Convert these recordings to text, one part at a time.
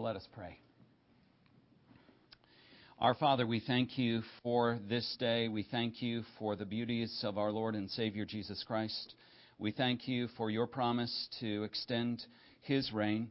let us pray. Our Father, we thank you for this day. We thank you for the beauties of our Lord and Savior Jesus Christ. We thank you for your promise to extend His reign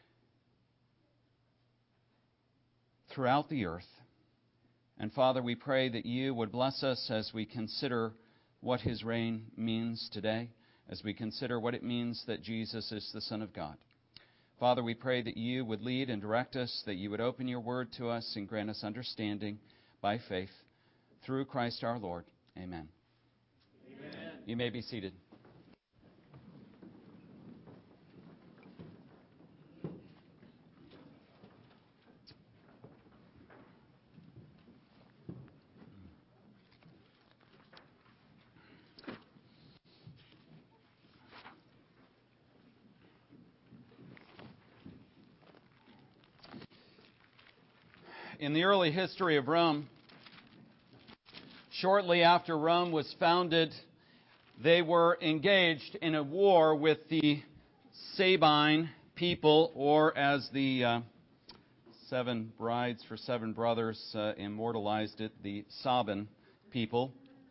throughout the earth. And Father, we pray that you would bless us as we consider what His reign means today, as we consider what it means that Jesus is the Son of God. Father, we pray that you would lead and direct us, that you would open your word to us and grant us understanding by faith through Christ our Lord. Amen. Amen. You may be seated. In the early history of Rome, shortly after Rome was founded, they were engaged in a war with the Sabine people, or as the Seven Brides for Seven Brothers immortalized it, the Sabine people.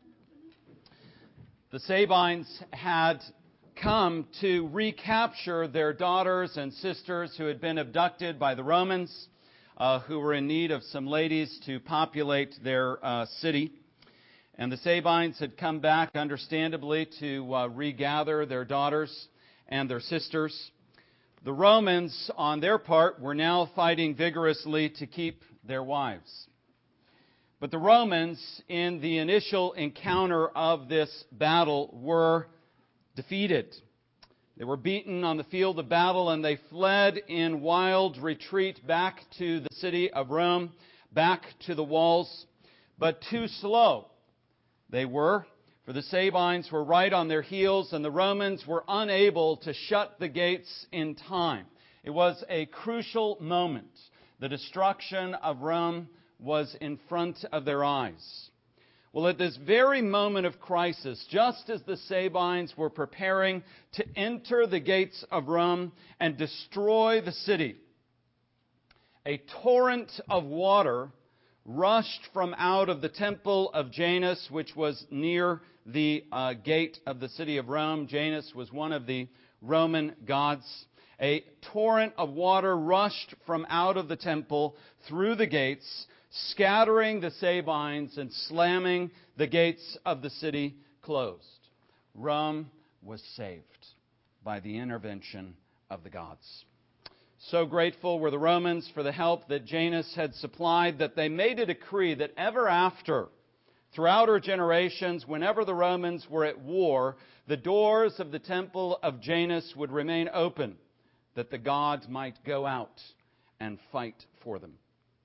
The Sabines had come to recapture their daughters and sisters who had been abducted by the Romans, who were in need of some ladies to populate their city. And the Sabines had come back, understandably, to regather their daughters and their sisters. The Romans, on their part, were now fighting vigorously to keep their wives. But the Romans, in the initial encounter of this battle, were defeated. They were beaten on the field of battle, and they fled in wild retreat back to the city of Rome, back to the walls. But too slow they were, for the Sabines were right on their heels, and the Romans were unable to shut the gates in time. It was a crucial moment. The destruction of Rome was in front of their eyes. Well, at this very moment of crisis, just as the Sabines were preparing to enter the gates of Rome and destroy the city, a torrent of water rushed from out of the temple of Janus, which was near the gate of the city of Rome. Janus was one of the Roman gods. A torrent of water rushed from out of the temple through the gates, scattering the Sabines and slamming the gates of the city closed. Rome was saved by the intervention of the gods. So grateful were the Romans for the help that Janus had supplied that they made a decree that ever after, throughout her generations, whenever the Romans were at war, the doors of the temple of Janus would remain open, that the god might go out and fight for them.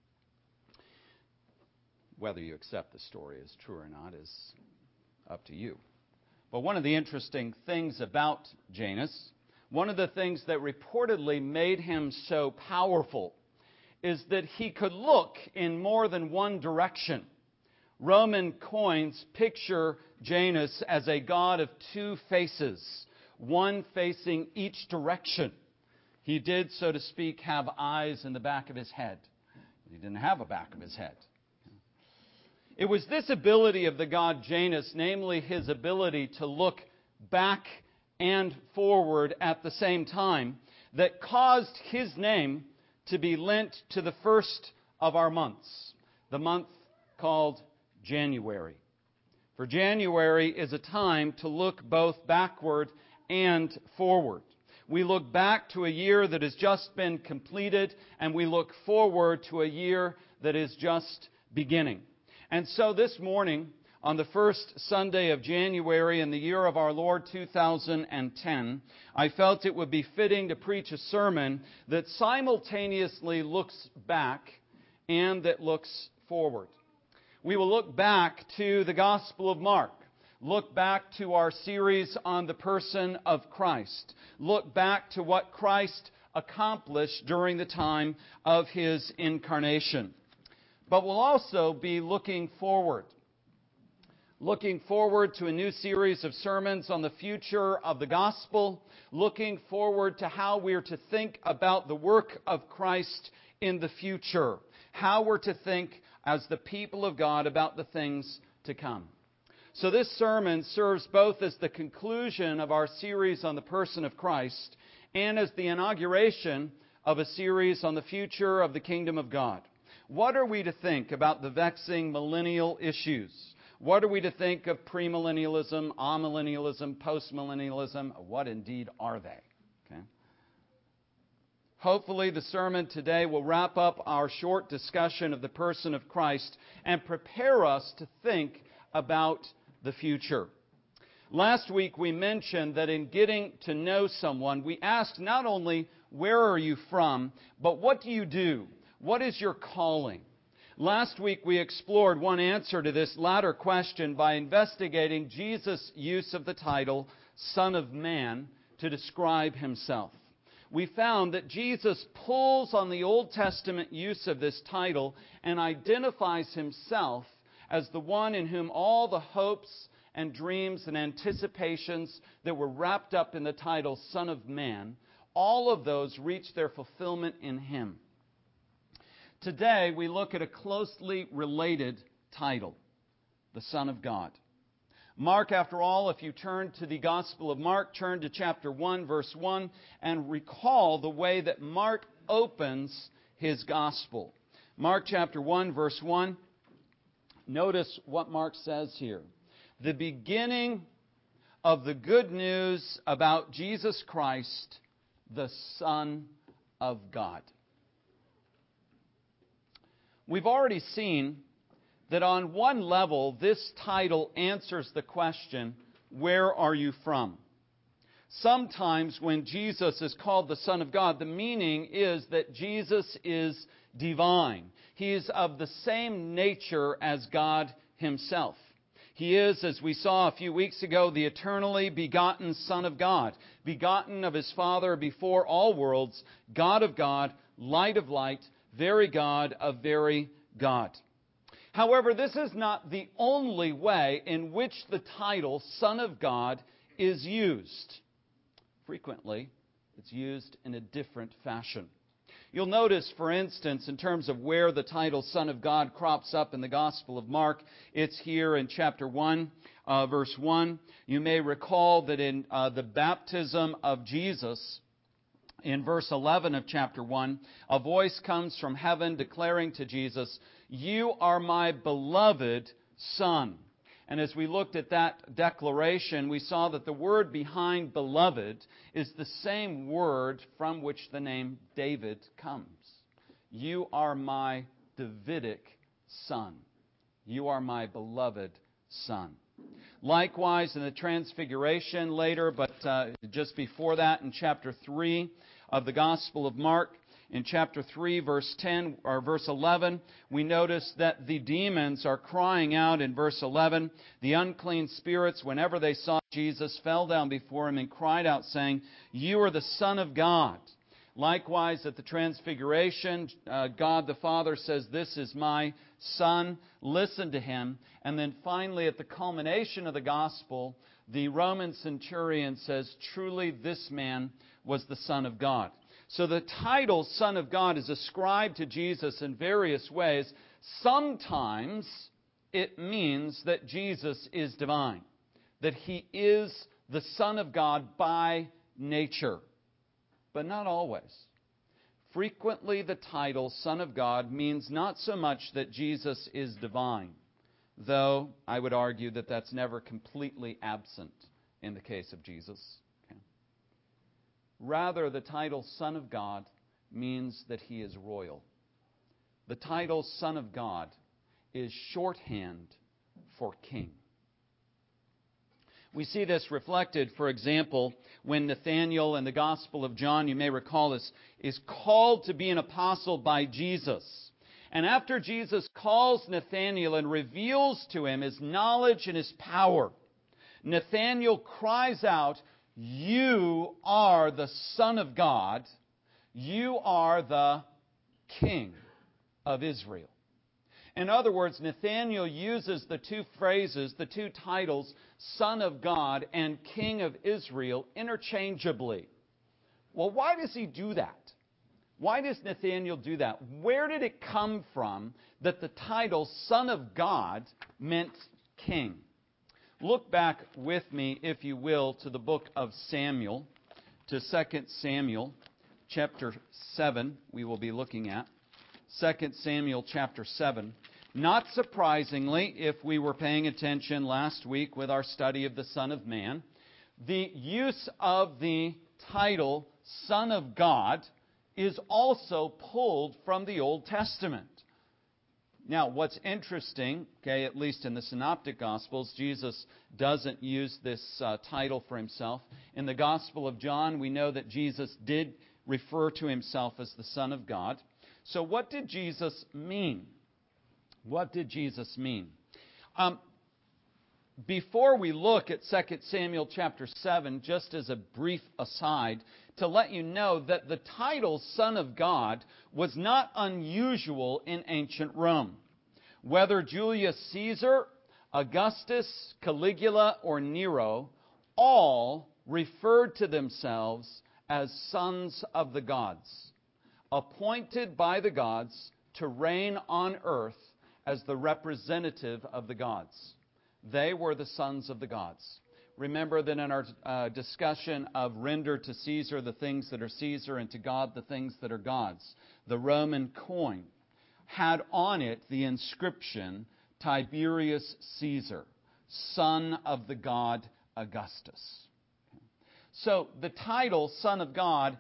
Whether you accept the story as true or not is up to you. But one of the interesting things about Janus, one of the things that reportedly made him so powerful, is that he could look in more than one direction. Roman coins picture Janus as a god of two faces, one facing each direction. He did, so to speak, have eyes in the back of his head. He didn't have a back of his head. It was this ability of the god Janus, namely his ability to look back and forward at the same time, that caused his name to be lent to the first of our months, the month called January. For January is a time to look both backward and forward. We look back to a year that has just been completed, and we look forward to a year that is just beginning. And so this morning, on the first Sunday of January in the year of our Lord 2010, I felt it would be fitting to preach a sermon that simultaneously looks back and that looks forward. We will look back to the Gospel of Mark, look back to our series on the person of Christ, look back to what Christ accomplished during the time of His incarnation. But we'll also be looking forward to a new series of sermons on the future of the gospel, looking forward to how we are to think about the work of Christ in the future, how we're to think as the people of God about the things to come. So this sermon serves both as the conclusion of our series on the person of Christ and as the inauguration of a series on the future of the kingdom of God. What are we to think about the vexing millennial issues? What are we to think of premillennialism, amillennialism, postmillennialism? What indeed are they? Okay. Hopefully the sermon today will wrap up our short discussion of the person of Christ and prepare us to think about the future. Last week we mentioned that in getting to know someone, we asked not only where are you from, but what do you do? What is your calling? Last week we explored one answer to this latter question by investigating Jesus' use of the title Son of Man to describe himself. We found that Jesus pulls on the Old Testament use of this title and identifies himself as the one in whom all the hopes and dreams and anticipations that were wrapped up in the title Son of Man, all of those reach their fulfillment in him. Today we look at a closely related title, the Son of God. Mark, after all, if you turn to the Gospel of Mark, turn to chapter 1, verse 1, and recall the way that Mark opens his Gospel. Mark chapter 1, verse 1, notice what Mark says here. The beginning of the good news about Jesus Christ, the Son of God. We've already seen that on one level, this title answers the question, where are you from? Sometimes when Jesus is called the Son of God, the meaning is that Jesus is divine. He is of the same nature as God himself. He is, as we saw a few weeks ago, the eternally begotten Son of God, begotten of his Father before all worlds, God of God, light of light, very God of very God. However, this is not the only way in which the title Son of God is used. Frequently, it's used in a different fashion. You'll notice, for instance, in terms of where the title Son of God crops up in the Gospel of Mark, it's here in chapter 1, verse 1. You may recall that in the baptism of Jesus, in verse 11 of chapter 1, a voice comes from heaven declaring to Jesus, "You are my beloved Son." And as we looked at that declaration, we saw that the word behind beloved is the same word from which the name David comes. You are my Davidic son. You are my beloved son. Likewise, in the Transfiguration later, but just before that, in chapter 3 of the Gospel of Mark, in chapter 3, verse 10 or verse 11, we notice that the demons are crying out in verse 11. The unclean spirits, whenever they saw Jesus, fell down before him and cried out, saying, "You are the Son of God." Likewise, at the Transfiguration, God the Father says, "This is my Son, listen to him." And then finally, at the culmination of the Gospel, the Roman centurion says, "Truly this man was the Son of God." So the title Son of God is ascribed to Jesus in various ways. Sometimes it means that Jesus is divine, that he is the Son of God by nature, but not always. Frequently the title Son of God means not so much that Jesus is divine, though I would argue that that's never completely absent in the case of Jesus. Rather, the title Son of God means that he is royal. The title Son of God is shorthand for king. We see this reflected, for example, when Nathanael in the Gospel of John, you may recall this, is called to be an apostle by Jesus. And after Jesus calls Nathanael and reveals to him his knowledge and his power, Nathanael cries out, "You are the Son of God. You are the King of Israel." In other words, Nathanael uses the two phrases, the two titles, Son of God and King of Israel, interchangeably. Well, why does he do that? Why does Nathanael do that? Where did it come from that the title Son of God meant king? Look back with me, if you will, to the book of Samuel, to 2 Samuel chapter 7, we will be looking at. 2 Samuel chapter 7. Not surprisingly, if we were paying attention last week with our study of the Son of Man, the use of the title Son of God is also pulled from the Old Testament. Now, what's interesting, at least in the Synoptic Gospels, Jesus doesn't use this title for himself. In the Gospel of John, we know that Jesus did refer to himself as the Son of God. So what did Jesus mean? What did Jesus mean? Before we look at 2 Samuel chapter 7, just as a brief aside, to let you know that the title Son of God was not unusual in ancient Rome. Whether Julius Caesar, Augustus, Caligula, or Nero, all referred to themselves as sons of the gods, appointed by the gods to reign on earth as the representative of the gods. They were the sons of the gods. Remember that in our discussion of render to Caesar the things that are Caesar and to God the things that are God's, the Roman coin had on it the inscription Tiberius Caesar, son of the god Augustus. So the title Son of God,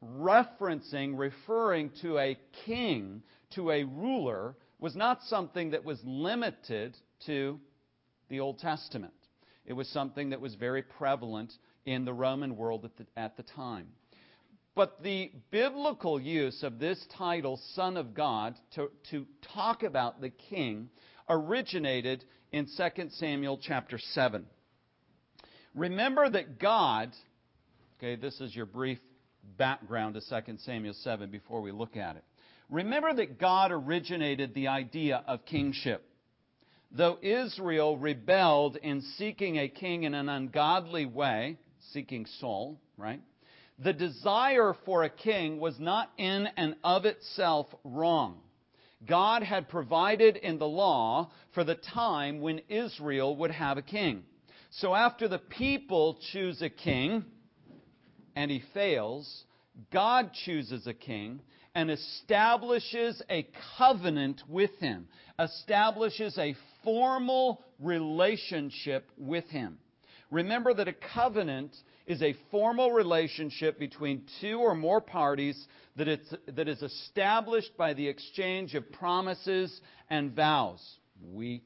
referring to a king, to a ruler, was not something that was limited to the Old Testament. It was something that was very prevalent in the Roman world at the time. But the biblical use of this title, Son of God, to talk about the king, originated in 2 Samuel chapter 7. Remember that God, this is your brief background to 2 Samuel 7 before we look at it. Remember that God originated the idea of kingship. Though Israel rebelled in seeking a king in an ungodly way, seeking Saul, right? The desire for a king was not in and of itself wrong. God had provided in the law for the time when Israel would have a king. So after the people choose a king, and he fails, God chooses a king and establishes a covenant with him, establishes a formal relationship with him. Remember that a covenant is a formal relationship between two or more parties that is established by the exchange of promises and vows. We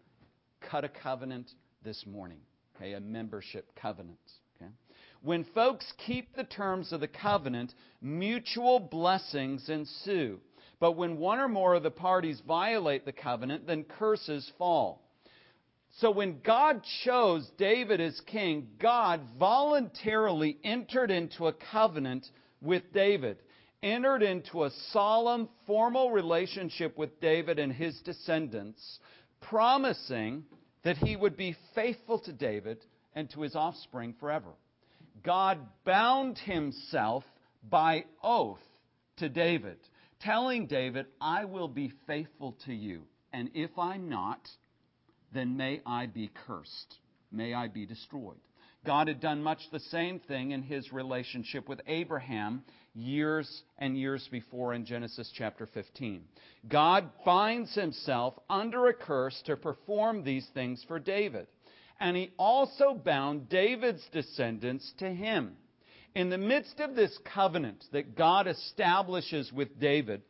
cut a covenant this morning, a membership covenant. When folks keep the terms of the covenant, mutual blessings ensue. But when one or more of the parties violate the covenant, then curses fall. So when God chose David as king, God voluntarily entered into a covenant with David, entered into a solemn, formal relationship with David and his descendants, promising that he would be faithful to David and to his offspring forever. God bound himself by oath to David, telling David, I will be faithful to you, and if I'm not, then may I be cursed. May I be destroyed. God had done much the same thing in his relationship with Abraham years and years before in Genesis chapter 15. God binds himself under a curse to perform these things for David. And he also bound David's descendants to him. In the midst of this covenant that God establishes with David,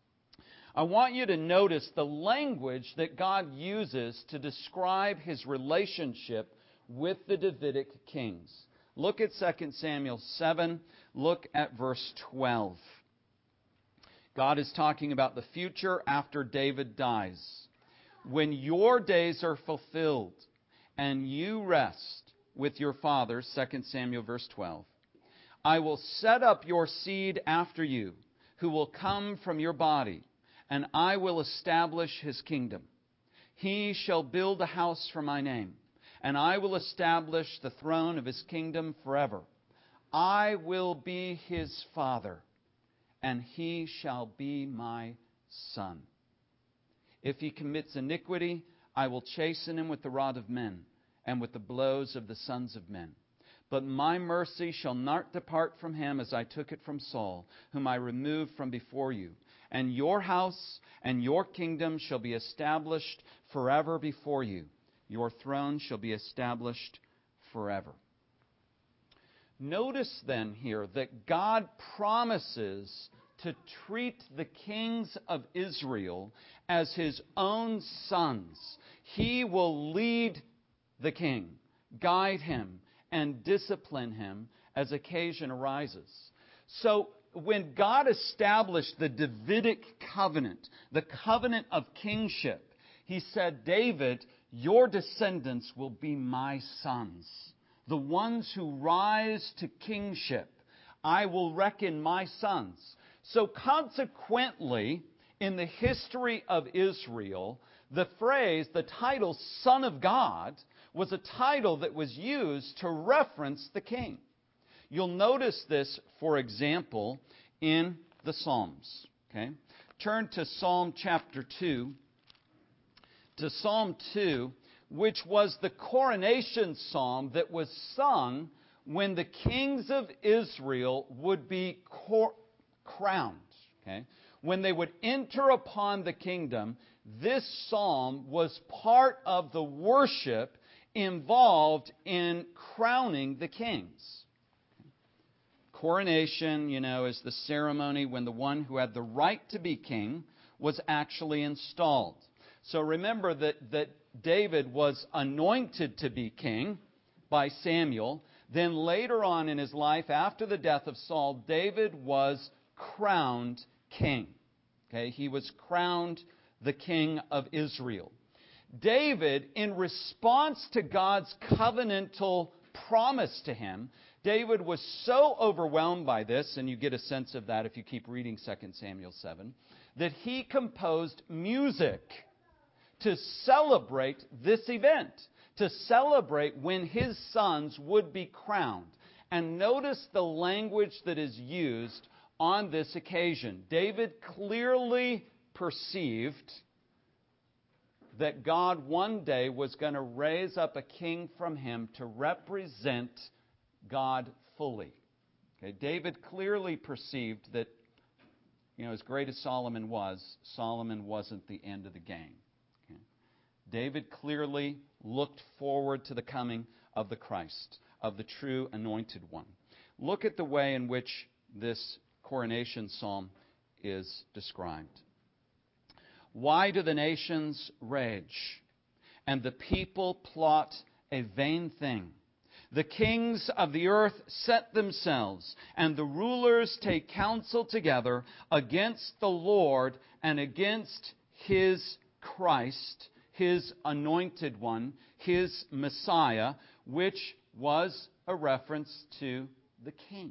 I want you to notice the language that God uses to describe his relationship with the Davidic kings. Look at 2 Samuel 7. Look at verse 12. God is talking about the future after David dies. When your days are fulfilled and you rest with your fathers, 2 Samuel verse 12, I will set up your seed after you, who will come from your body, and I will establish his kingdom. He shall build a house for my name, and I will establish the throne of his kingdom forever. I will be his father, and he shall be my son. If he commits iniquity, I will chasten him with the rod of men, and with the blows of the sons of men. But my mercy shall not depart from him, as I took it from Saul, whom I removed from before you. And your house and your kingdom shall be established forever before you. Your throne shall be established forever. Notice then here that God promises to treat the kings of Israel as his own sons. He will lead the king, guide him, and discipline him as occasion arises. So when God established the Davidic covenant, the covenant of kingship, he said, David, your descendants will be my sons. The ones who rise to kingship, I will reckon my sons. So consequently, in the history of Israel, the phrase, the title Son of God, was a title that was used to reference the king. You'll notice this, for example, in the Psalms. Okay? Turn to Psalm chapter 2. To Psalm 2, which was the coronation psalm that was sung when the kings of Israel would be crowned. Okay? When they would enter upon the kingdom, this psalm was part of the worship involved in crowning the kings. Coronation, is the ceremony when the one who had the right to be king was actually installed. So remember that David was anointed to be king by Samuel. Then later on in his life, after the death of Saul, David was crowned king. Okay, he was crowned the king of Israel. David, in response to God's covenantal promise to him, David was so overwhelmed by this, and you get a sense of that if you keep reading 2 Samuel 7, that he composed music to celebrate this event, to celebrate when his sons would be crowned. And notice the language that is used on this occasion. David clearly perceived that God one day was going to raise up a king from him to represent God fully. Okay, David clearly perceived that, as great as Solomon wasn't the end of the game. Okay? David clearly looked forward to the coming of the Christ, of the true anointed one. Look at the way in which this coronation psalm is described. Why do the nations rage, and the people plot a vain thing? The kings of the earth set themselves, and the rulers take counsel together against the Lord and against His Christ, His anointed one, His Messiah, which was a reference to the king,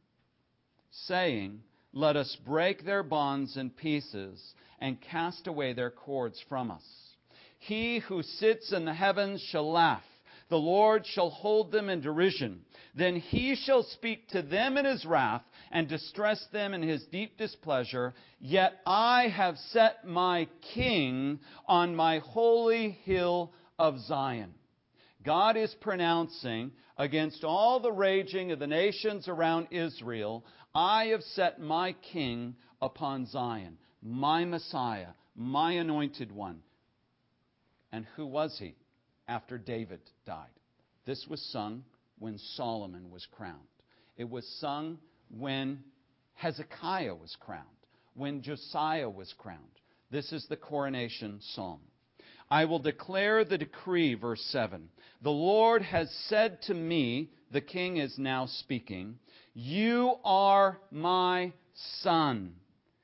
saying, let us break their bonds in pieces and cast away their cords from us. He who sits in the heavens shall laugh. The Lord shall hold them in derision. Then he shall speak to them in his wrath and distress them in his deep displeasure. Yet I have set my king on my holy hill of Zion. God is pronouncing against all the raging of the nations around Israel, I have set my king upon Zion, my Messiah, my anointed one. And who was he after David died? This was sung when Solomon was crowned. It was sung when Hezekiah was crowned, when Josiah was crowned. This is the coronation psalm. I will declare the decree, verse 7. The Lord has said to me, the king is now speaking, you are my son.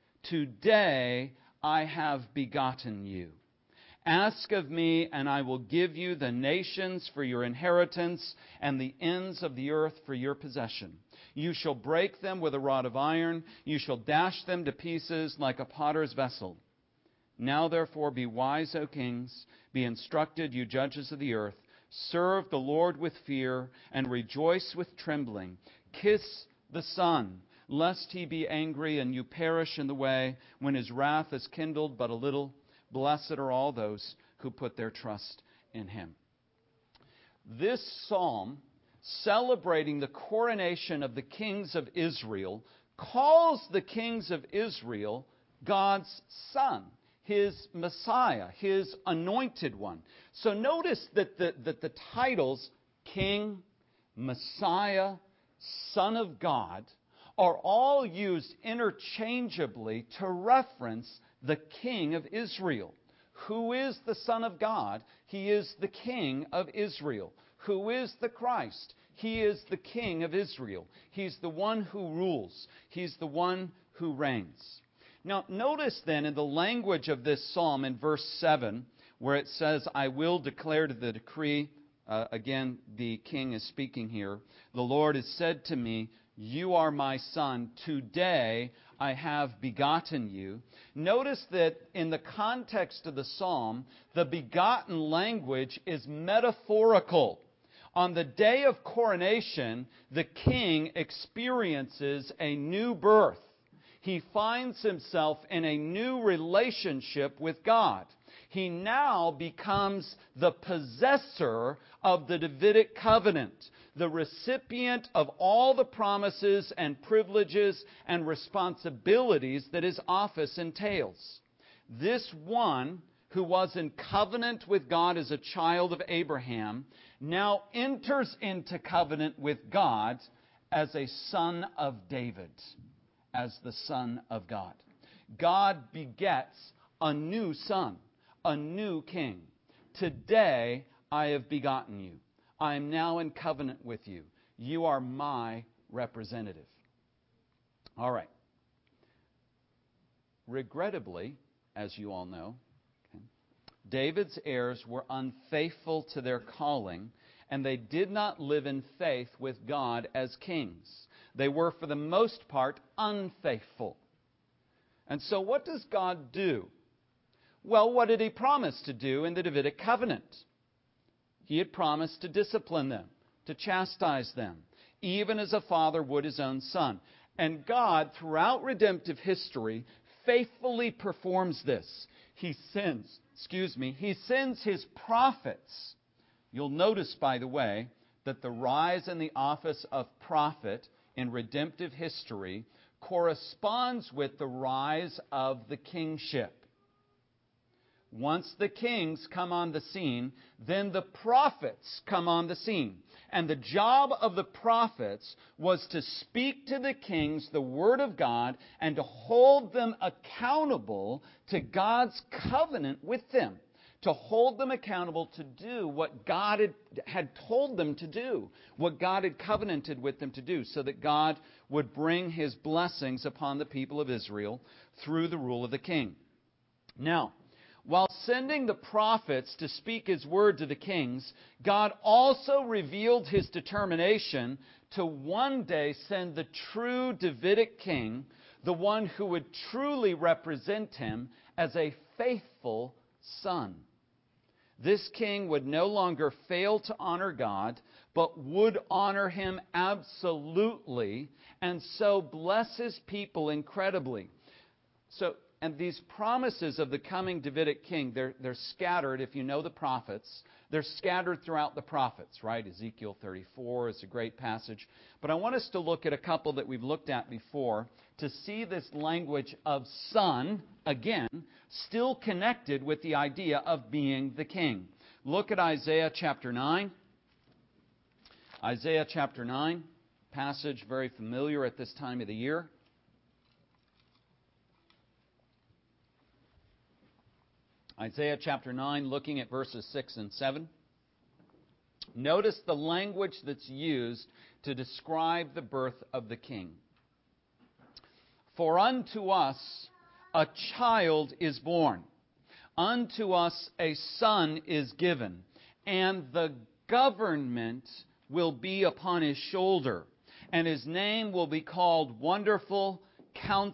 Today I have begotten you. Ask of me, and I will give you the nations for your inheritance and the ends of the earth for your possession. You shall break them with a rod of iron. You shall dash them to pieces like a potter's vessel. Now therefore be wise, O kings. Be instructed, you judges of the earth. Serve the Lord with fear and rejoice with trembling. Kiss the Son, lest he be angry and you perish in the way when his wrath is kindled but a little. Blessed are all those who put their trust in him. This psalm, celebrating the coronation of the kings of Israel, calls the kings of Israel God's son, his Messiah, his anointed one. So notice that the titles King, Messiah, Son of God are all used interchangeably to reference the King of Israel. Who is the Son of God? He is the King of Israel. Who is the Christ? He is the King of Israel. He's the one who rules. He's the one who reigns. Now, notice then in the language of this psalm in verse 7, where it says, I will declare to the decree, again, the king is speaking here, the Lord has said to me, you are my son, today I have begotten you. Notice that in the context of the psalm, the begotten language is metaphorical. On the day of coronation, the king experiences a new birth. He finds himself in a new relationship with God. He now becomes the possessor of the Davidic covenant, the recipient of all the promises and privileges and responsibilities that his office entails. This one who was in covenant with God as a child of Abraham now enters into covenant with God as a son of David, as the Son of God. God begets a new son, a new king. Today I have begotten you. I am now in covenant with you. You are my representative. All right. Regrettably, as you all know, David's heirs were unfaithful to their calling, and they did not live in faith with God as kings. They were, for the most part, unfaithful. And so what does God do? Well, what did He promise to do in the Davidic covenant? He had promised to discipline them, to chastise them, even as a father would his own son. And God, throughout redemptive history, faithfully performs this. He sends His prophets. You'll notice, by the way, that the rise in the office of prophet in redemptive history corresponds with the rise of the kingship. Once the kings come on the scene, then the prophets come on the scene. And the job of the prophets was to speak to the kings the Word of God and to hold them accountable to God's covenant with them. To hold them accountable to do what God had told them to do, what God had covenanted with them to do, so that God would bring His blessings upon the people of Israel through the rule of the king. Now, while sending the prophets to speak His word to the kings, God also revealed His determination to one day send the true Davidic king, the one who would truly represent Him as a faithful son. This king would no longer fail to honor God, but would honor Him absolutely, and so bless His people incredibly. And these promises of the coming Davidic king, they're scattered, if you know the prophets, they're scattered throughout the prophets, right? Ezekiel 34 is a great passage. But I want us to look at a couple that we've looked at before to see this language of son, again, still connected with the idea of being the king. Look at Isaiah chapter 9. Isaiah chapter 9, passage very familiar at this time of the year. Isaiah chapter 9, looking at verses 6 and 7. Notice the language that's used to describe the birth of the king. For unto us a child is born, unto us a son is given, and the government will be upon his shoulder, and his name will be called Wonderful,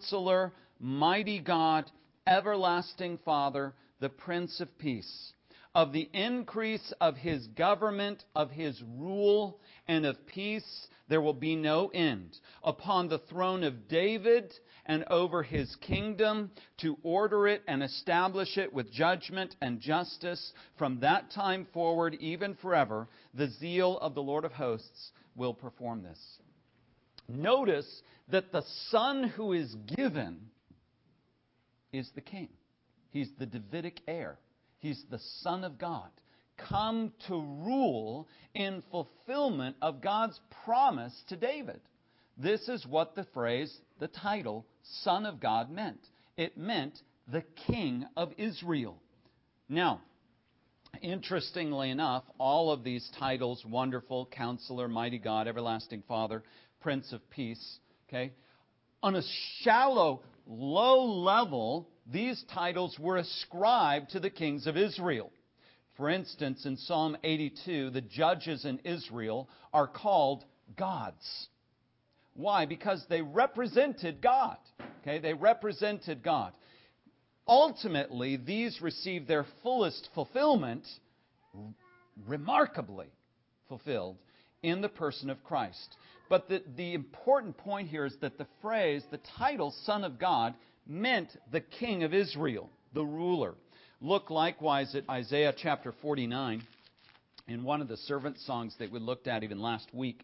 Counselor, Mighty God, Everlasting Father, the Prince of Peace. of the increase of His government, of His rule, and of peace, there will be no end. Upon the throne of David and over His kingdom, to order it and establish it with judgment and justice from that time forward, even forever, the zeal of the Lord of hosts will perform this. Notice that the Son who is given is the King. He's the Davidic heir. He's the Son of God, come to rule in fulfillment of God's promise to David. This is what the phrase, the title, Son of God meant. It meant the King of Israel. Now, interestingly enough, all of these titles, Wonderful, Counselor, Mighty God, Everlasting Father, Prince of Peace, okay, on a shallow, low level, these titles were ascribed to the kings of Israel. For instance, in Psalm 82, the judges in Israel are called gods. Why? Because they represented God. Okay, they represented God. Ultimately, these received their fullest fulfillment, remarkably fulfilled, in the person of Christ. But the important point here is that the phrase, the title, Son of God, meant the King of Israel, the ruler. Look likewise at Isaiah chapter 49, in one of the servant songs that we looked at even last week.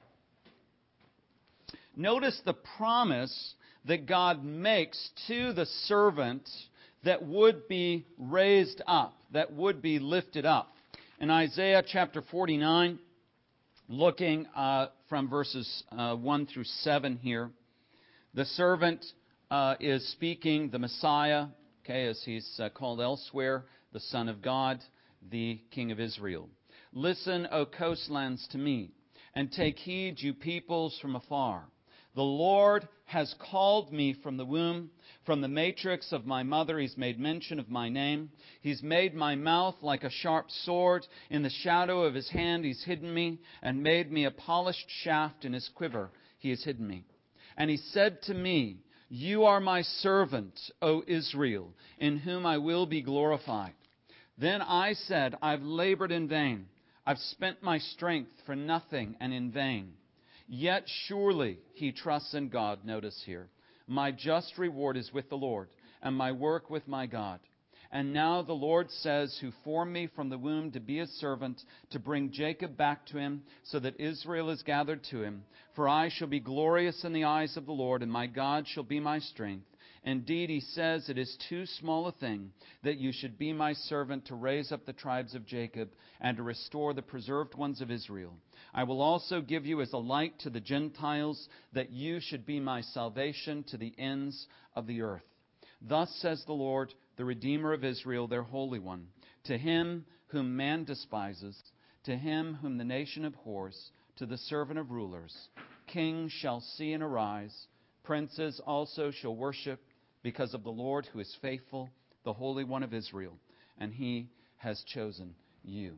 Notice the promise that God makes to the servant that would be raised up, that would be lifted up. In Isaiah chapter 49, looking from verses 1 through 7 here, the servant is speaking, the Messiah, okay, as he's called elsewhere, the Son of God, the King of Israel. Listen, O coastlands, to me, and take heed, you peoples from afar. The Lord has called me from the womb, from the matrix of my mother. He's made mention of my name. He's made my mouth like a sharp sword. In the shadow of His hand He's hidden me, and made me a polished shaft in His quiver. He has hidden me. And He said to me, You are my servant, O Israel, in whom I will be glorified. Then I said, I've labored in vain. I've spent my strength for nothing and in vain. Yet surely he trusts in God. Notice here, my just reward is with the Lord, and my work with my God. And now the Lord says, who formed me from the womb to be His servant, to bring Jacob back to Him, so that Israel is gathered to Him. For I shall be glorious in the eyes of the Lord, and my God shall be my strength. Indeed, He says, it is too small a thing that you should be my servant to raise up the tribes of Jacob and to restore the preserved ones of Israel. I will also give you as a light to the Gentiles, that you should be my salvation to the ends of the earth. Thus says the Lord, the Redeemer of Israel, their Holy One. To him whom man despises, to him whom the nation abhors, to the servant of rulers, kings shall see and arise, princes also shall worship, because of the Lord who is faithful, the Holy One of Israel, and He has chosen you.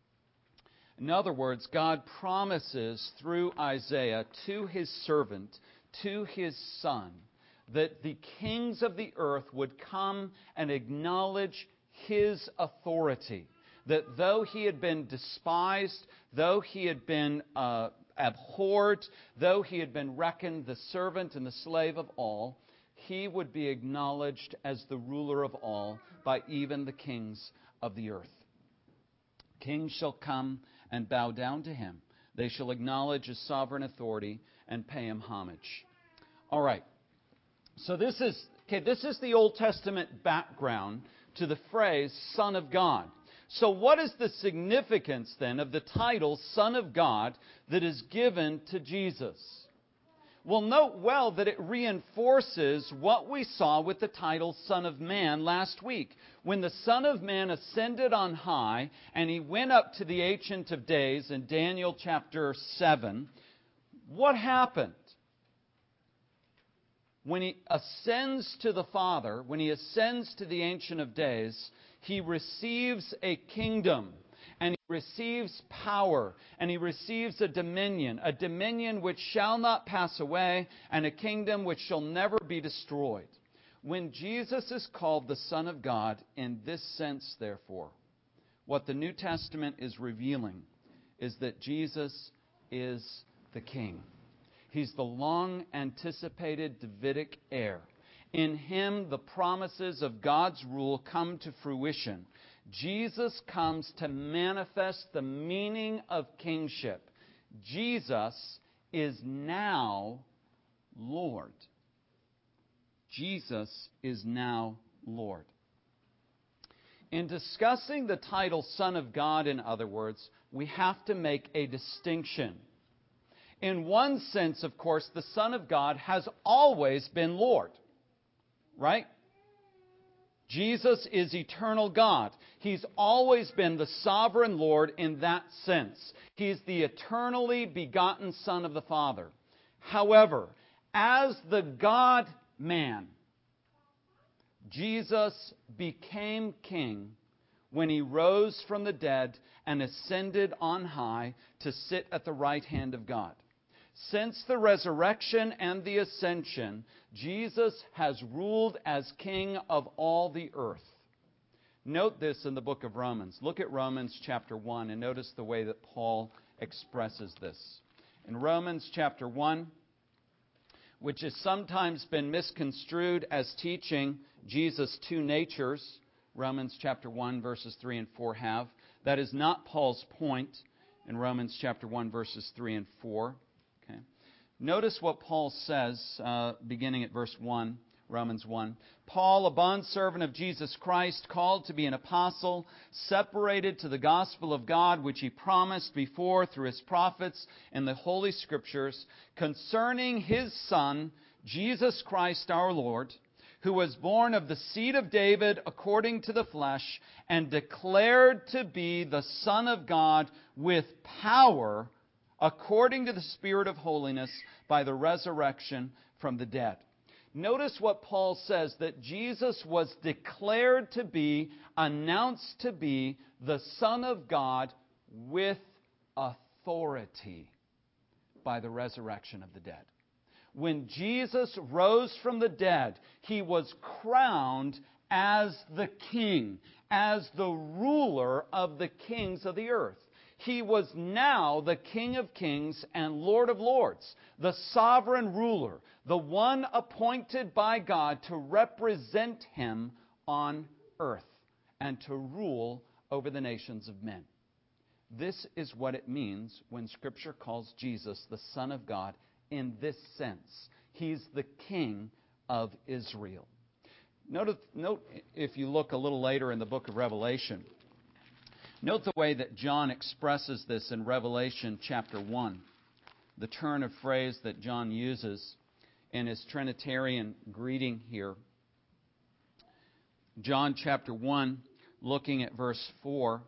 In other words, God promises through Isaiah to His servant, to His Son, that the kings of the earth would come and acknowledge His authority. That though He had been despised, though He had been abhorred, though He had been reckoned the servant and the slave of all, He would be acknowledged as the ruler of all by even the kings of the earth. Kings shall come and bow down to Him. They shall acknowledge His sovereign authority and pay Him homage. All right. So this is the Old Testament background to the phrase Son of God. So what is the significance then of the title Son of God that is given to Jesus? Well, note well that it reinforces what we saw with the title Son of Man last week. When the Son of Man ascended on high and He went up to the Ancient of Days in Daniel chapter 7, what happened? When He ascends to the Father, when He ascends to the Ancient of Days, He receives a kingdom, and He receives power, and He receives a dominion which shall not pass away, and a kingdom which shall never be destroyed. When Jesus is called the Son of God in this sense, therefore, what the New Testament is revealing is that Jesus is the King. He's the long-anticipated Davidic heir. In Him, the promises of God's rule come to fruition. Jesus comes to manifest the meaning of kingship. Jesus is now Lord. Jesus is now Lord. In discussing the title Son of God, in other words, we have to make a distinction. In one sense, of course, the Son of God has always been Lord. Right? Jesus is eternal God. He's always been the sovereign Lord in that sense. He's the eternally begotten Son of the Father. However, as the God-man, Jesus became King when He rose from the dead and ascended on high to sit at the right hand of God. Since the resurrection and the ascension, Jesus has ruled as King of all the earth. Note this in the book of Romans. Look at Romans chapter 1 and notice the way that Paul expresses this. In Romans chapter 1, which has sometimes been misconstrued as teaching Jesus' two natures, Romans chapter 1 verses 3 and 4 have. That is not Paul's point in Romans chapter 1 verses 3 and 4. Notice what Paul says, beginning at verse 1, Romans 1. Paul, a bondservant of Jesus Christ, called to be an apostle, separated to the gospel of God, which He promised before through His prophets in the Holy Scriptures, concerning His Son, Jesus Christ our Lord, who was born of the seed of David according to the flesh, and declared to be the Son of God with power, according to the Spirit of holiness, by the resurrection from the dead. Notice what Paul says, that Jesus was declared to be, announced to be, the Son of God with authority by the resurrection of the dead. When Jesus rose from the dead, He was crowned as the King, as the ruler of the kings of the earth. He was now the King of kings and Lord of lords, the sovereign ruler, the one appointed by God to represent Him on earth and to rule over the nations of men. This is what it means when Scripture calls Jesus the Son of God in this sense. He's the King of Israel. Note if you look a little later in the book of Revelation, note the way that John expresses this in Revelation chapter 1. The turn of phrase that John uses in his Trinitarian greeting here. John chapter 1, looking at verse 4.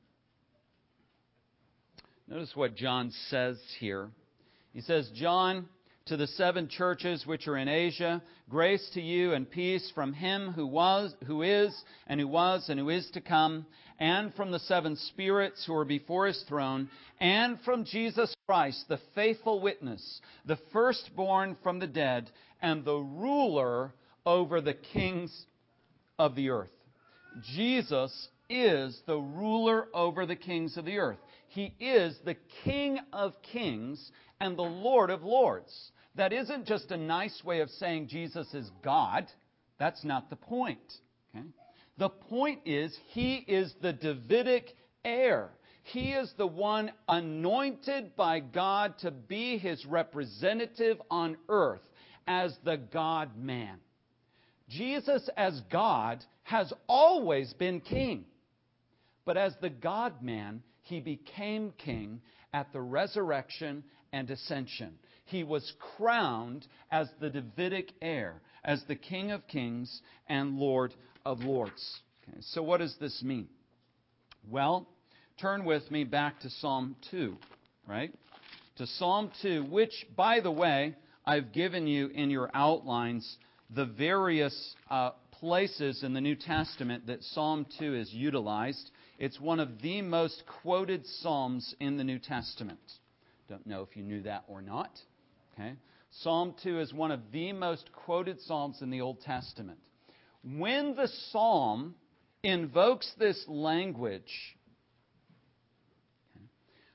Notice what John says here. He says, John, to the 7 churches which are in Asia, grace to you and peace from Him who was, who is, and who is to come, and from the 7 spirits who are before His throne, and from Jesus Christ, the faithful witness, the firstborn from the dead, and the ruler over the kings of the earth. Jesus is the ruler over the kings of the earth. He is the King of kings and the Lord of lords. That isn't just a nice way of saying Jesus is God. That's not the point. Okay? The point is, He is the Davidic heir. He is the one anointed by God to be His representative on earth as the God-man. Jesus as God has always been king. But as the God-man, He became king at the resurrection and ascension. He was crowned as the Davidic heir, as the King of kings and Lord of lords. Okay, so what does this mean? Well, turn with me back to Psalm 2, right? To Psalm 2, which, by the way, I've given you in your outlines the various places in the New Testament that Psalm 2 is utilized. It's one of the most quoted psalms in the New Testament. Don't know if you knew that or not. Okay? Psalm 2 is one of the most quoted psalms in the Old Testament. When the psalm invokes this language,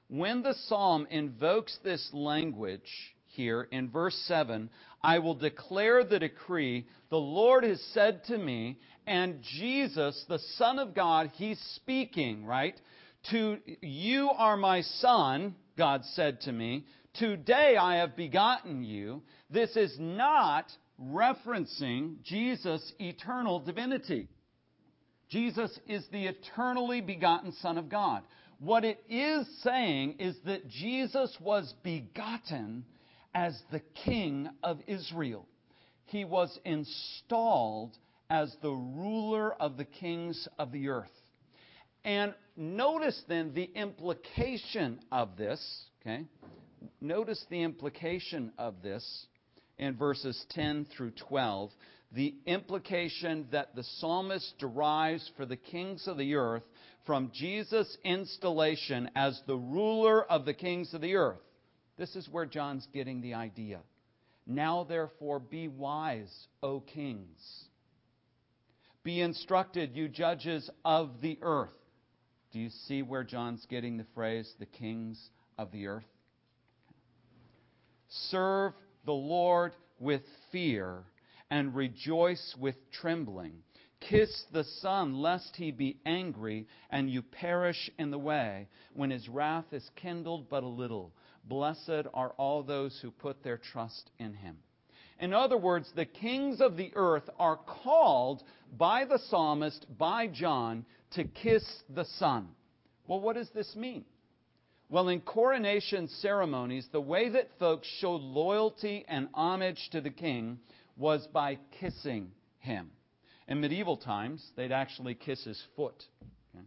when the psalm invokes this language here in verse 7, I will declare the decree, the Lord has said to me, and Jesus, the Son of God, He's speaking, right? To you are my son, God said to me, today I have begotten you. This is not referencing Jesus' eternal divinity. Jesus is the eternally begotten Son of God. What it is saying is that Jesus was begotten as the King of Israel. He was installed as the ruler of the kings of the earth. And notice then the implication of this, okay? Notice the implication of this in verses 10 through 12. The implication that the psalmist derives for the kings of the earth from Jesus' installation as the ruler of the kings of the earth. This is where John's getting the idea. Now therefore be wise, O kings. Be instructed, you judges of the earth. Do you see where John's getting the phrase, the kings of the earth? Serve the Lord with fear and rejoice with trembling. Kiss the Son, lest He be angry and you perish in the way, when His wrath is kindled but a little. Blessed are all those who put their trust in Him. In other words, the kings of the earth are called by the psalmist, by John, to kiss the Son. Well, what does this mean? Well, in coronation ceremonies, the way that folks showed loyalty and homage to the king was by kissing him. In medieval times, they'd actually kiss his foot. Okay?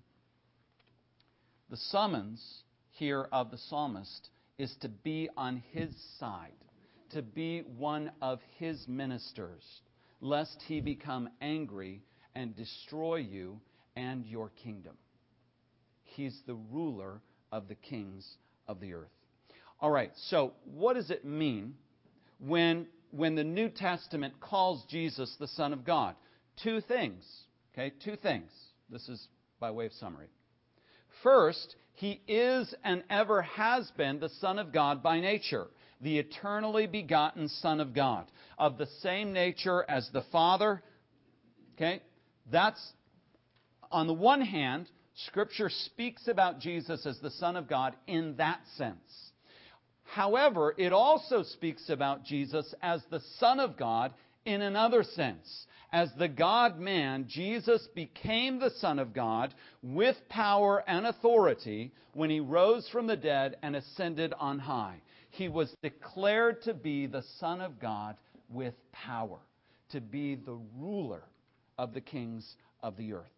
The summons here of the psalmist is to be on his side, to be one of his ministers, lest he become angry and destroy you and your kingdom. He's the ruler of the kings of the earth. All right, so what does it mean when the New Testament calls Jesus the Son of God? Two things. Okay, two things. This is by way of summary. First, He is and ever has been the Son of God by nature, the eternally begotten Son of God, of the same nature as the Father. Okay, that's, on the one hand, Scripture speaks about Jesus as the Son of God in that sense. However, it also speaks about Jesus as the Son of God in another sense. As the God-man, Jesus became the Son of God with power and authority when He rose from the dead and ascended on high. He was declared to be the Son of God with power, to be the ruler of the kings of the earth.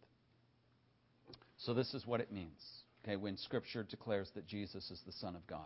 So this is what it means, okay, when Scripture declares that Jesus is the Son of God.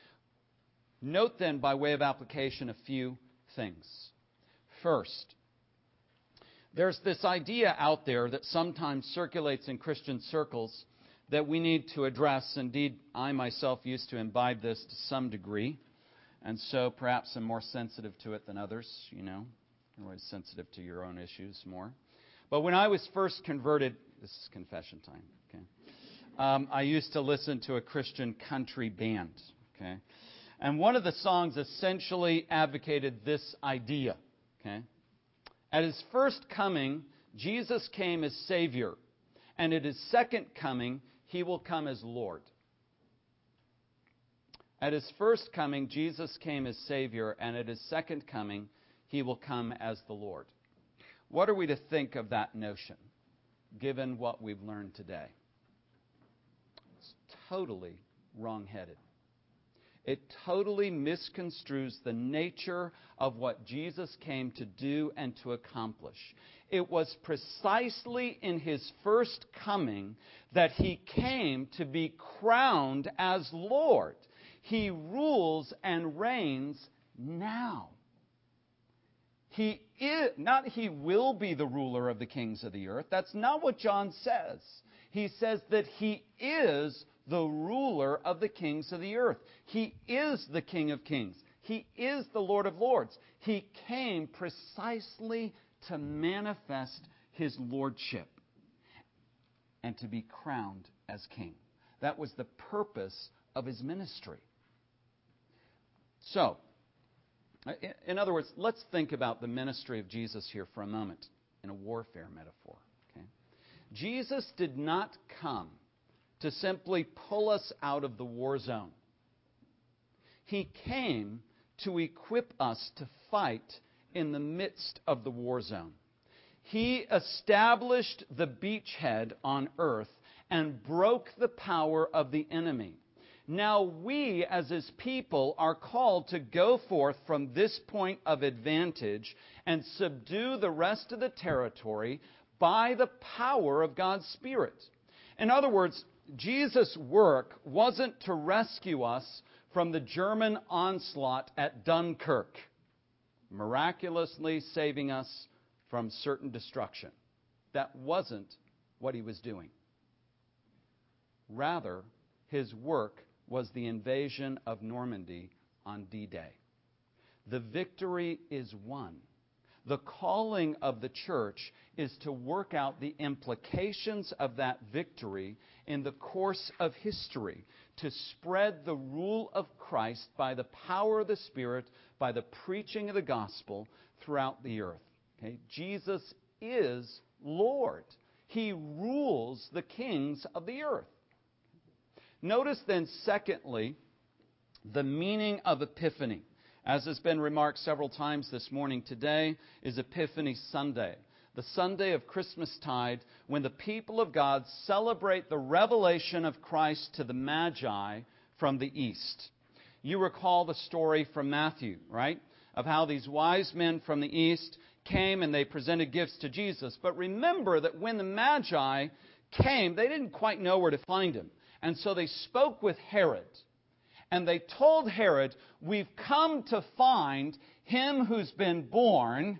Note then, by way of application, a few things. First, there's this idea out there that sometimes circulates in Christian circles that we need to address. Indeed, I myself used to imbibe this to some degree, and so perhaps I'm more sensitive to it than others, you know. You're always sensitive to your own issues more. But when I was first converted, this is confession time, okay? I used to listen to a Christian country band, okay? And one of the songs essentially advocated this idea, okay? At His first coming, Jesus came as Savior. And at His second coming, He will come as Lord. At His first coming, Jesus came as Savior. And at His second coming, He will come as the Lord. What are we to think of that notion, given what we've learned today? It's totally wrong-headed. It totally misconstrues the nature of what Jesus came to do and to accomplish. It was precisely in His first coming that He came to be crowned as Lord. He rules and reigns now. He is, not He will be the ruler of the kings of the earth. That's not what John says. He says that He is the ruler of the kings of the earth. He is the King of kings. He is the Lord of lords. He came precisely to manifest His lordship and to be crowned as king. That was the purpose of his ministry. So, in other words, let's think about the ministry of Jesus here for a moment in a warfare metaphor. Okay? Jesus did not come to simply pull us out of the war zone. He came to equip us to fight in the midst of the war zone. He established the beachhead on earth and broke the power of the enemy. Now we, as His people, are called to go forth from this point of advantage and subdue the rest of the territory by the power of God's Spirit. In other words, Jesus' work wasn't to rescue us from the German onslaught at Dunkirk, miraculously saving us from certain destruction. That wasn't what He was doing. Rather, His work was the invasion of Normandy on D-Day. The victory is won. The calling of the church is to work out the implications of that victory in the course of history, to spread the rule of Christ by the power of the Spirit, by the preaching of the gospel throughout the earth. Okay? Jesus is Lord. He rules the kings of the earth. Notice then, secondly, the meaning of Epiphany. As has been remarked several times this morning, today is Epiphany Sunday, the Sunday of Christmastide, when the people of God celebrate the revelation of Christ to the Magi from the east. You recall the story from Matthew, right? Of how these wise men from the east came and they presented gifts to Jesus. But remember that when the Magi came, they didn't quite know where to find Him. And so they spoke with Herod. And they told Herod, we've come to find Him who's been born,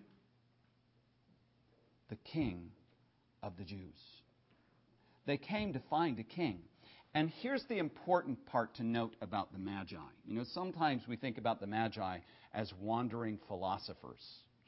the King of the Jews. They came to find a king. And here's the important part to note about the Magi. You know, sometimes we think about the Magi as wandering philosophers.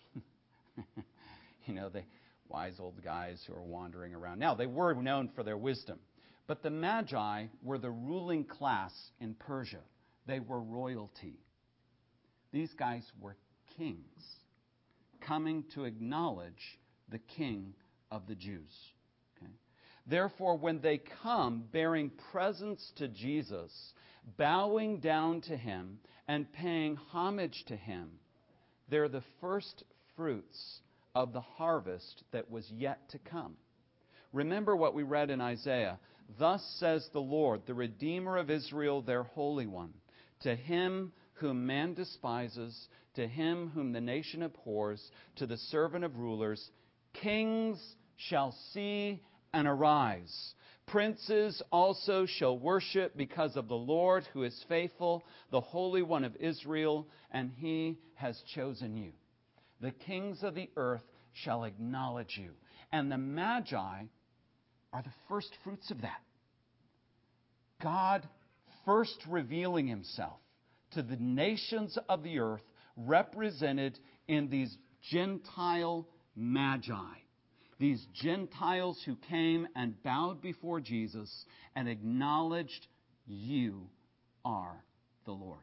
You know, the wise old guys who are wandering around. Now, they were known for their wisdom. But the Magi were the ruling class in Persia. They were royalty. These guys were kings coming to acknowledge the King of the Jews. Okay? Therefore, when they come bearing presents to Jesus, bowing down to Him and paying homage to Him, they're the first fruits of the harvest that was yet to come. Remember what we read in Isaiah. Thus says the Lord, the Redeemer of Israel, their Holy One, to Him whom man despises, to him whom the nation abhors, to the servant of rulers, kings shall see and arise. Princes also shall worship because of the Lord who is faithful, the Holy One of Israel, and He has chosen you. The kings of the earth shall acknowledge you. And the Magi are the first fruits of that. God first revealing Himself to the nations of the earth represented in these Gentile Magi. These Gentiles who came and bowed before Jesus and acknowledged, you are the Lord.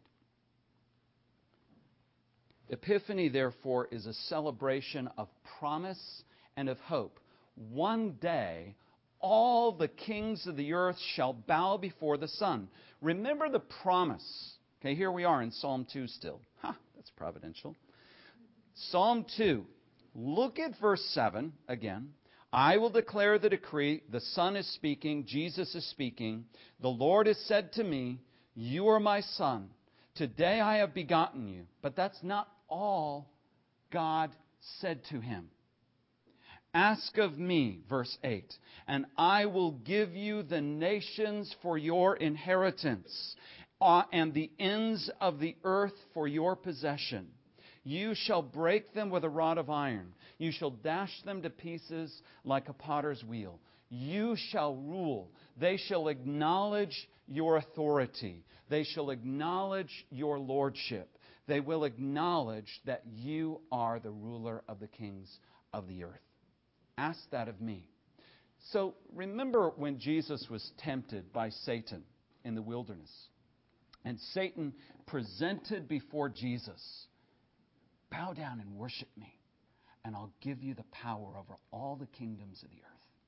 Epiphany, therefore, is a celebration of promise and of hope. One day, all the kings of the earth shall bow before the Son. Remember the promise. Okay, here we are in Psalm 2 still. That's providential. Psalm 2. Look at verse 7 again. I will declare the decree. The Son is speaking. Jesus is speaking. The Lord has said to me, you are my Son. Today I have begotten you. But that's not all God said to Him. Ask of me, verse 8, and I will give you the nations for your inheritance, and the ends of the earth for your possession. You shall break them with a rod of iron. You shall dash them to pieces like a potter's wheel. You shall rule. They shall acknowledge your authority. They shall acknowledge your lordship. They will acknowledge that you are the ruler of the kings of the earth. Ask that of me. So remember when Jesus was tempted by Satan in the wilderness. And Satan presented before Jesus, bow down and worship me, and I'll give you the power over all the kingdoms of the earth.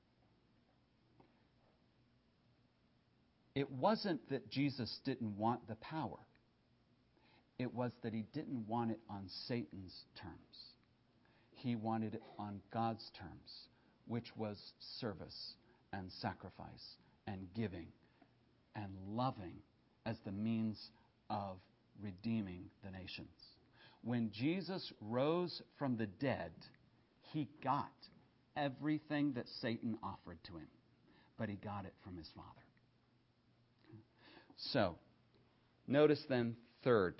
It wasn't that Jesus didn't want the power. It was that he didn't want it on Satan's terms. He wanted it on God's terms, which was service and sacrifice and giving and loving as the means of redeeming the nations. When Jesus rose from the dead, he got everything that Satan offered to him, but he got it from his Father. So, notice then, third,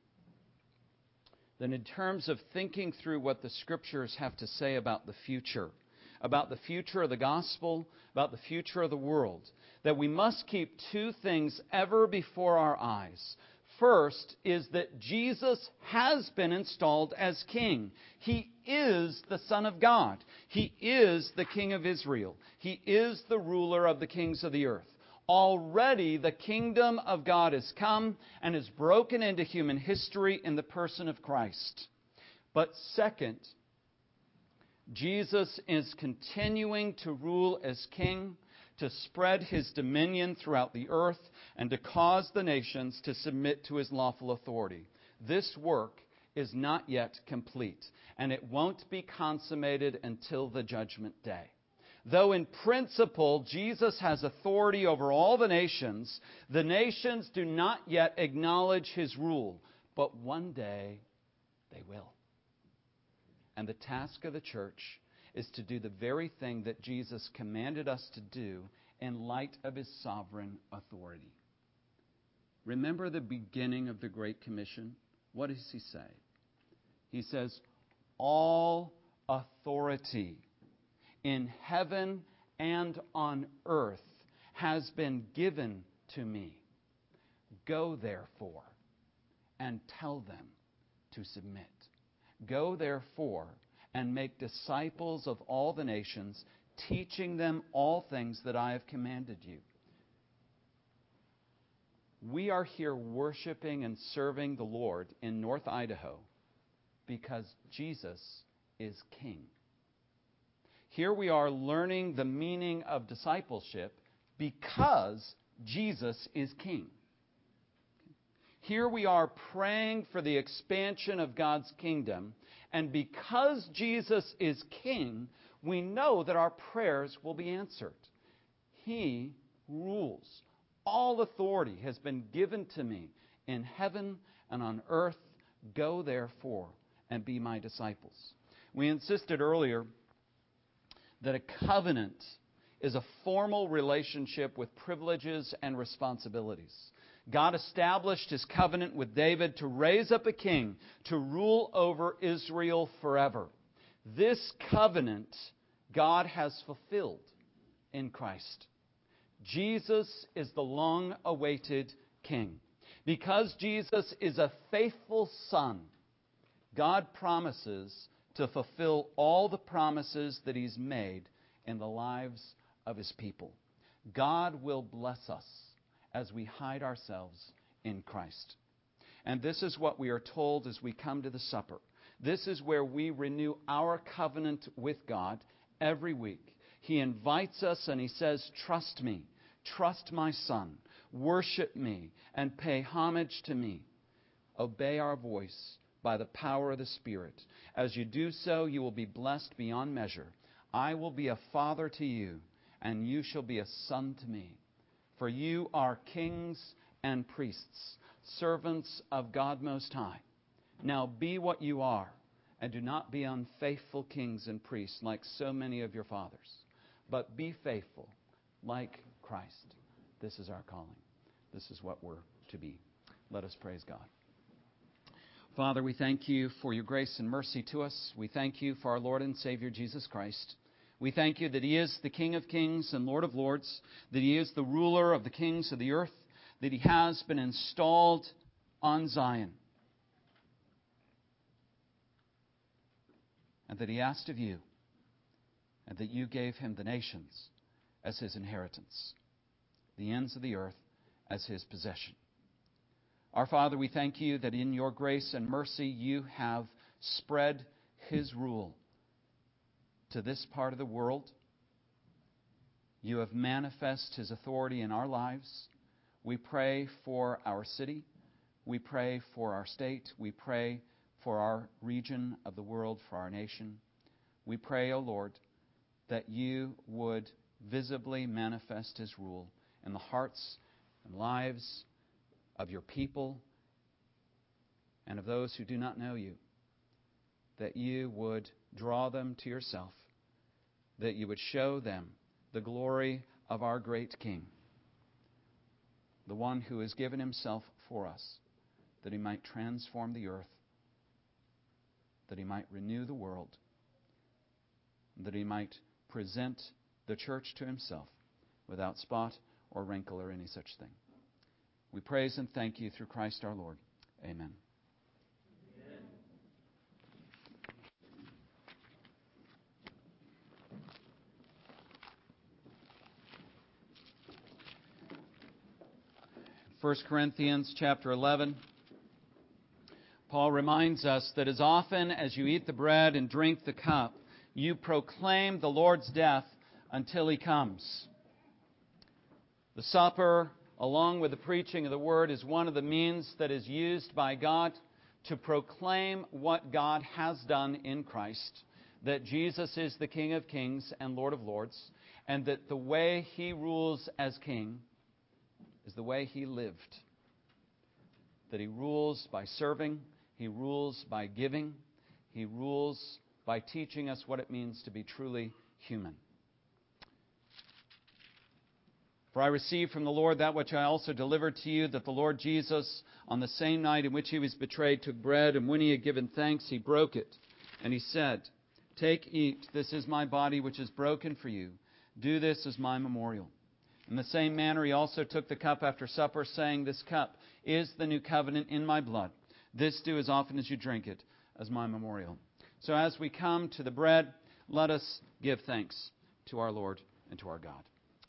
that in terms of thinking through what the Scriptures have to say about the future of the gospel, about the future of the world, that we must keep two things ever before our eyes. First is that Jesus has been installed as king. He is the Son of God. He is the King of Israel. He is the ruler of the kings of the earth. Already the kingdom of God has come and is broken into human history in the person of Christ. But second, Jesus is continuing to rule as king, to spread his dominion throughout the earth, and to cause the nations to submit to his lawful authority. This work is not yet complete, and it won't be consummated until the judgment day. Though in principle Jesus has authority over all the nations do not yet acknowledge his rule, but one day they will. And the task of the church is to do the very thing that Jesus commanded us to do in light of his sovereign authority. Remember the beginning of the Great Commission? What does he say? He says, all authority in heaven and on earth has been given to me. Go therefore and tell them to submit. Go therefore and make disciples of all the nations, teaching them all things that I have commanded you. We are here worshiping and serving the Lord in North Idaho because Jesus is King. Here we are learning the meaning of discipleship because Jesus is King. Here we are praying for the expansion of God's kingdom, and because Jesus is King, we know that our prayers will be answered. He rules. All authority has been given to me in heaven and on earth. Go therefore and be my disciples. We insisted earlier that a covenant is a formal relationship with privileges and responsibilities. God established his covenant with David to raise up a king to rule over Israel forever. This covenant God has fulfilled in Christ. Jesus is the long-awaited king. Because Jesus is a faithful son, God promises to fulfill all the promises that he's made in the lives of his people. God will bless us as we hide ourselves in Christ. And this is what we are told as we come to the supper. This is where we renew our covenant with God every week. He invites us and he says, trust me, trust my Son, worship me, and pay homage to me. Obey our voice by the power of the Spirit. As you do so, you will be blessed beyond measure. I will be a father to you, and you shall be a son to me. For you are kings and priests, servants of God Most High. Now be what you are, and do not be unfaithful kings and priests like so many of your fathers, but be faithful like Christ. This is our calling. This is what we're to be. Let us praise God. Father, we thank you for your grace and mercy to us. We thank you for our Lord and Savior, Jesus Christ. We thank you that he is the King of kings and Lord of lords, that he is the ruler of the kings of the earth, that he has been installed on Zion, and that he asked of you, and that you gave him the nations as his inheritance, the ends of the earth as his possession. Our Father, we thank you that in your grace and mercy you have spread his rule to this part of the world. You have manifested his authority in our lives. We pray for our city. We pray for our state. We pray for our region of the world, for our nation. We pray, O Lord, that you would visibly manifest his rule in the hearts and lives of your people and of those who do not know you, that you would draw them to yourself, that you would show them the glory of our great King, the one who has given himself for us, that he might transform the earth, that he might renew the world, that he might present the church to himself without spot or wrinkle or any such thing. We praise and thank you through Christ our Lord. Amen. Amen. 1 Corinthians chapter 11, Paul reminds us that as often as you eat the bread and drink the cup, you proclaim the Lord's death until he comes. The supper, along with the preaching of the Word, is one of the means that is used by God to proclaim what God has done in Christ, that Jesus is the King of Kings and Lord of Lords, and that the way he rules as King is the way he lived. That he rules by serving, he rules by giving, he rules by teaching us what it means to be truly human. For I received from the Lord that which I also delivered to you, that the Lord Jesus, on the same night in which he was betrayed, took bread, and when he had given thanks, he broke it. And he said, "Take, eat, this is my body which is broken for you. Do this as my memorial." In the same manner he also took the cup after supper, saying, "This cup is the new covenant in my blood. This do as often as you drink it as my memorial." So as we come to the bread, let us give thanks to our Lord and to our God.